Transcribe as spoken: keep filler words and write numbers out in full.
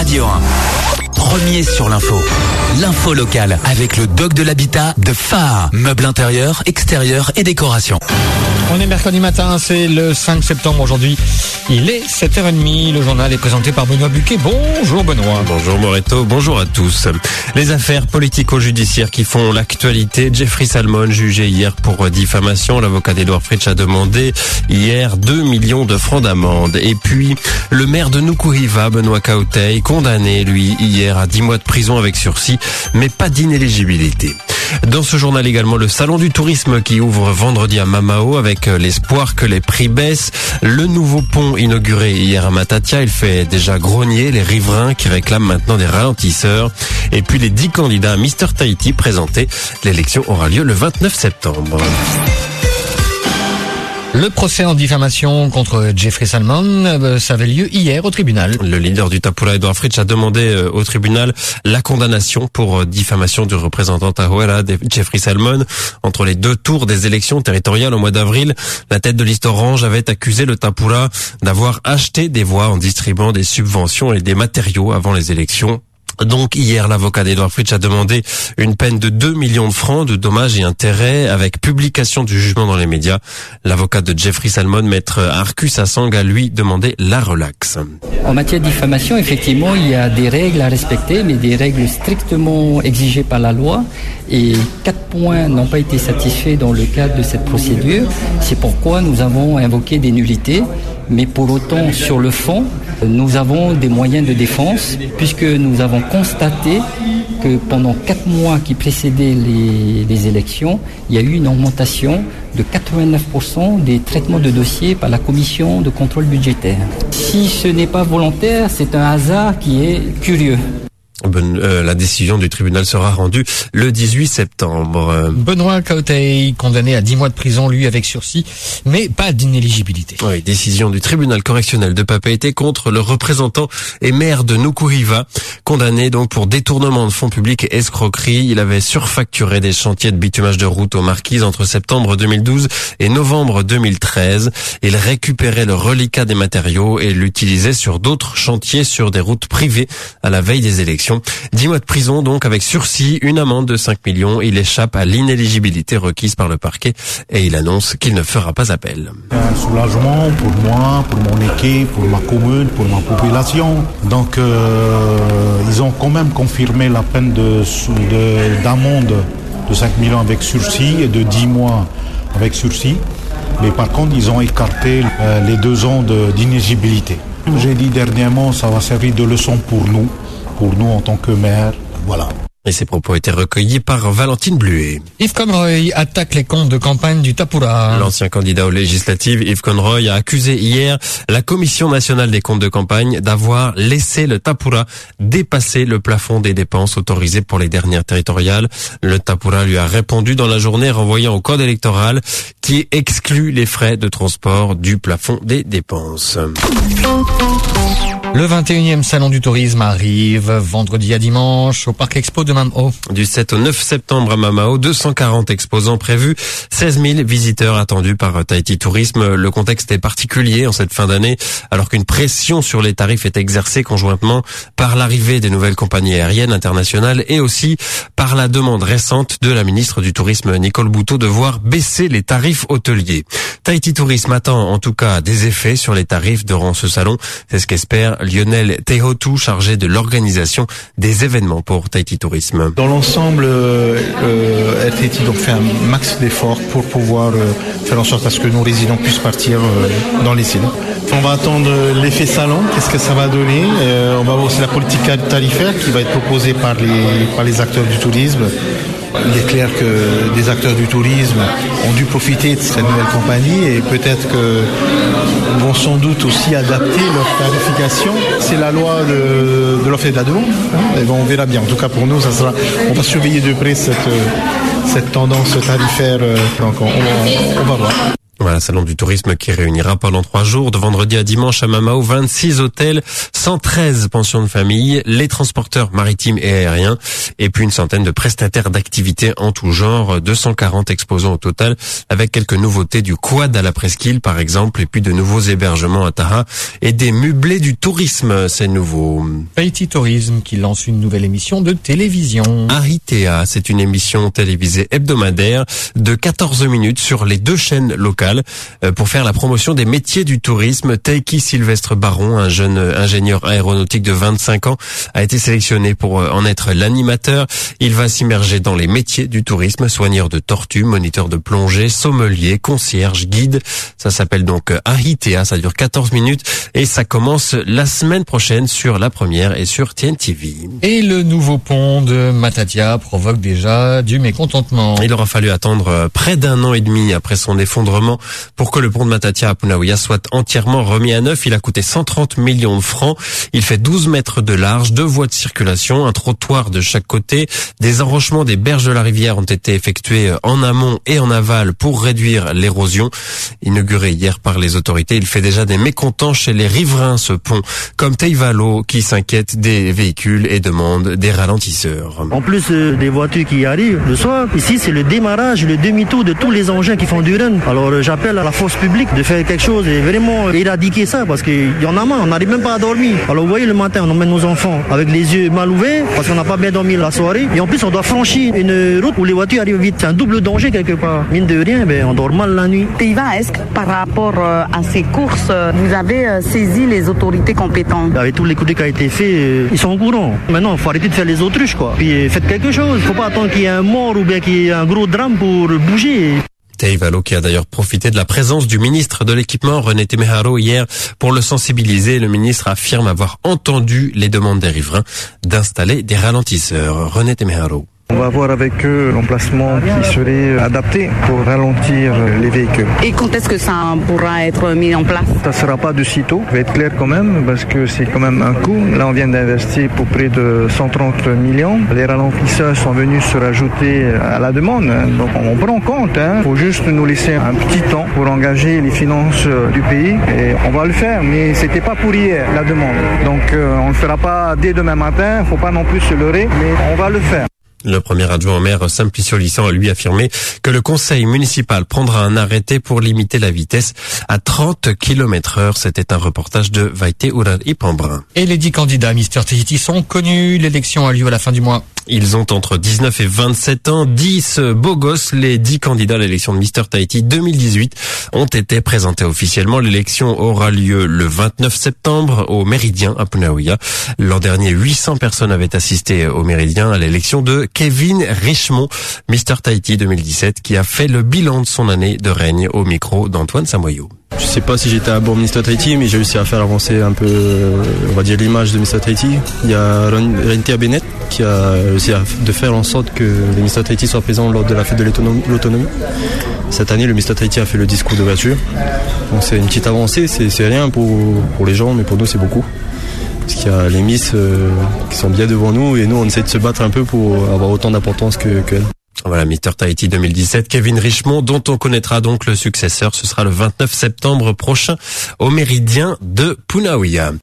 Radio un. Premier sur l'info. L'info locale avec le doc de l'habitat de Phare. Meubles intérieurs, extérieurs et décoration. On est mercredi matin, c'est le cinq septembre aujourd'hui. Il est sept heures trente. Le journal est présenté par Benoît Buquet. Bonjour Benoît. Bonjour Moreto, bonjour à tous. Les affaires politico-judiciaires qui font l'actualité. Jeffrey Salmon, jugé hier pour diffamation. L'avocat d'Edouard Fritsch a demandé hier deux millions de francs d'amende. Et puis, le maire de Nukuhiva, Benoît Kaotei, condamné, lui, hier à dix mois de prison avec sursis, mais pas d'inéligibilité. Dans ce journal également, le salon du tourisme qui ouvre vendredi à Mamao avec l'espoir que les prix baissent. Le nouveau pont inauguré hier à Matatia, il fait déjà grogner les riverains qui réclament maintenant des ralentisseurs. Et puis les dix candidats à Mister Tahiti présentés. L'élection aura lieu le vingt-neuf septembre. Le procès en diffamation contre Jeffrey Salmon, ça avait lieu hier au tribunal. Le leader du Tapura, Edouard Fritsch, a demandé au tribunal la condamnation pour diffamation du représentant Tahuera, Jeffrey Salmon. Entre les deux tours des élections territoriales au mois d'avril, la tête de liste orange avait accusé le Tapura d'avoir acheté des voix en distribuant des subventions et des matériaux avant les élections. Donc hier, l'avocat d'Edouard Fritsch a demandé une peine de deux millions de francs de dommages et intérêts avec publication du jugement dans les médias. L'avocat de Jeffrey Salmon, maître Arcus Assang, a lui demandé la relaxe. En matière de diffamation, effectivement, il y a des règles à respecter, mais des règles strictement exigées par la loi. Et quatre points n'ont pas été satisfaits dans le cadre de cette procédure. C'est pourquoi nous avons invoqué des nullités. Mais pour autant, sur le fond, nous avons des moyens de défense puisque nous avons constaté que pendant quatre mois qui précédaient les, les élections, il y a eu une augmentation de quatre-vingt-neuf pour cent des traitements de dossiers par la commission de contrôle budgétaire. Si ce n'est pas volontaire, c'est un hasard qui est curieux. Ben, euh, la décision du tribunal sera rendue le dix-huit septembre. Benoît Kaotei, condamné à dix mois de prison, lui avec sursis, mais pas d'inéligibilité. Oui, décision du tribunal correctionnel de Papeete contre le représentant et maire de Nukuhiva, condamné donc pour détournement de fonds publics et escroquerie. Il avait surfacturé des chantiers de bitumage de route aux Marquises entre septembre deux mille douze et novembre deux mille treize. Il récupérait le reliquat des matériaux et l'utilisait sur d'autres chantiers sur des routes privées à la veille des élections. dix mois de prison donc avec sursis, une amende de cinq millions. Il échappe à l'inéligibilité requise par le parquet et il annonce qu'il ne fera pas appel. Un soulagement pour moi, pour mon équipe, pour ma commune, pour ma population. Donc euh, ils ont quand même confirmé la peine de, de, d'amende de cinq millions avec sursis et de dix mois avec sursis. Mais par contre, ils ont écarté euh, les deux ans de, d'inéligibilité. J'ai dit dernièrement, ça va servir de leçon pour nous. Pour nous en tant que maire, voilà. Et ces propos étaient recueillis par Valentine Bluet. Yves Conroy attaque les comptes de campagne du Tapura. L'ancien candidat aux législatives, Yves Conroy, a accusé hier la Commission nationale des comptes de campagne d'avoir laissé le Tapura dépasser le plafond des dépenses autorisées pour les dernières territoriales. Le Tapura lui a répondu dans la journée, renvoyant au code électoral qui exclut les frais de transport du plafond des dépenses. Le vingt et unième salon du tourisme arrive vendredi à dimanche au Parc Expo de Mamao. Du sept au neuf septembre à Mamao, deux cent quarante exposants prévus, seize mille visiteurs attendus par Tahiti Tourisme. Le contexte est particulier en cette fin d'année, alors qu'une pression sur les tarifs est exercée conjointement par l'arrivée des nouvelles compagnies aériennes internationales et aussi par la demande récente de la ministre du Tourisme Nicole Boutot de voir baisser les tarifs hôteliers. Tahiti Tourisme attend en tout cas des effets sur les tarifs durant ce salon. C'est ce qu'espère Lionel Tehotu, chargé de l'organisation des événements pour Tahiti Tourisme. Dans l'ensemble, euh, Air Tahiti donc fait un max d'efforts pour pouvoir euh, faire en sorte à ce que nos résidents puissent partir euh, dans les îles. On va attendre l'effet salon, qu'est-ce que ça va donner. Euh, on va voir aussi la politique tarifaire qui va être proposée par les, par les acteurs du tourisme. Il est clair que des acteurs du tourisme ont dû profiter de cette nouvelle compagnie et peut-être que vont sans doute aussi adapter leur tarification. C'est la loi de, de l'offre et de la demande. Hein, et bon, on verra bien. En tout cas pour nous, ça sera, on va surveiller de près cette, cette tendance tarifaire. Donc on, on, on va voir. Voilà, salon du tourisme qui réunira pendant trois jours, de vendredi à dimanche à Mamao, vingt-six hôtels, cent treize pensions de famille, les transporteurs maritimes et aériens, et puis une centaine de prestataires d'activités en tout genre, deux cent quarante exposants au total, avec quelques nouveautés du quad à la presqu'île par exemple, et puis de nouveaux hébergements à Taha, et des meublés du tourisme, c'est nouveau. Tahiti Tourisme qui lance une nouvelle émission de télévision. Aritea, c'est une émission télévisée hebdomadaire de quatorze minutes sur les deux chaînes locales. Pour faire la promotion des métiers du tourisme. Taiki Sylvestre Baron, un jeune ingénieur aéronautique de vingt-cinq ans, a été sélectionné pour en être l'animateur. Il va s'immerger dans les métiers du tourisme, soigneur de tortues, moniteur de plongée, sommelier, concierge, guide. Ça s'appelle donc Aritea, ça dure quatorze minutes et ça commence la semaine prochaine sur La Première et sur T N T V. Et le nouveau pont de Matatia provoque déjà du mécontentement. Il aura fallu attendre près d'un an et demi après son effondrement pour que le pont de Matatia à Punaouia soit entièrement remis à neuf. Il a coûté cent trente millions de francs. Il fait douze mètres de large, deux voies de circulation, un trottoir de chaque côté. Des enrochements des berges de la rivière ont été effectués en amont et en aval pour réduire l'érosion. Inauguré hier par les autorités, il fait déjà des mécontents chez les riverains, ce pont, comme Teivalo qui s'inquiète des véhicules et demande des ralentisseurs. En plus euh, des voitures qui arrivent le soir, ici c'est le démarrage, le demi-tour de tous les engins qui font du run. Alors euh, j'appelle à la force publique de faire quelque chose et vraiment éradiquer ça parce qu'il y en a marre, on n'arrive même pas à dormir. Alors vous voyez le matin on emmène nos enfants avec les yeux mal ouverts parce qu'on n'a pas bien dormi la soirée et en plus on doit franchir une route où les voitures arrivent vite. C'est un double danger quelque part. Mine de rien, ben, on dort mal la nuit. Teiva, est-ce que par rapport euh, à ces courses, euh, vous avez euh, saisi les autorités compétentes? Avec tous les coups qui ont été faits, euh, ils sont au courant. Maintenant, il faut arrêter de faire les autruches quoi. Puis euh, faites quelque chose. Il ne faut pas attendre qu'il y ait un mort ou bien qu'il y ait un gros drame pour bouger. Teivalo qui a d'ailleurs profité de la présence du ministre de l'équipement René Temeharo hier pour le sensibiliser. Le ministre affirme avoir entendu les demandes des riverains d'installer des ralentisseurs. René Temeharo. On va voir avec eux l'emplacement qui serait adapté pour ralentir les véhicules. Et quand est-ce que ça pourra être mis en place? Ça ne sera pas de sitôt, je vais être clair quand même, parce que c'est quand même un coût. Là, on vient d'investir pour près de cent trente millions. Les ralentisseurs sont venus se rajouter à la demande. Donc on prend en compte. Il hein. faut juste nous laisser un petit temps pour engager les finances du pays. Et on va le faire, mais ce n'était pas pour hier, la demande. Donc euh, on ne le fera pas dès demain matin. Il ne faut pas non plus se leurrer, mais on va le faire. Le premier adjoint au maire, Simplicio Lissan, a lui affirmé que le conseil municipal prendra un arrêté pour limiter la vitesse à trente kilomètres heure. C'était un reportage de Vaite Urari Pambrin. Et les dix candidats Mister Tahiti sont connus. L'élection a lieu à la fin du mois. Ils ont entre dix-neuf et vingt-sept ans, dix beaux gosses. Les dix candidats à l'élection de Mister Tahiti deux mille dix-huit ont été présentés officiellement. L'élection aura lieu le vingt-neuf septembre au Méridien à Punaouia. L'an dernier, huit cents personnes avaient assisté au Méridien à l'élection de Kevin Richemont, Mister Tahiti deux mille dix-sept, qui a fait le bilan de son année de règne au micro d'Antoine Samoyo. Je sais pas si j'étais un bon Mister Tahiti, mais j'ai réussi à faire avancer un peu, on va dire, l'image de Mister Tahiti. Il y a Rentia Bennett qui a réussi à de faire en sorte que les Mister Tahiti soient présents lors de la fête de l'autonomie. Cette année, le Mister Tahiti a fait le discours d'ouverture. Donc c'est une petite avancée, c'est, c'est rien pour, pour les gens, mais pour nous c'est beaucoup. Parce qu'il y a les Miss euh, qui sont bien devant nous et nous on essaie de se battre un peu pour avoir autant d'importance que, qu'elles. Voilà, Mister Tahiti deux mille dix-sept, Kevin Richemont, dont on connaîtra donc le successeur. Ce sera le vingt-neuf septembre prochain au Méridien de Punaouia.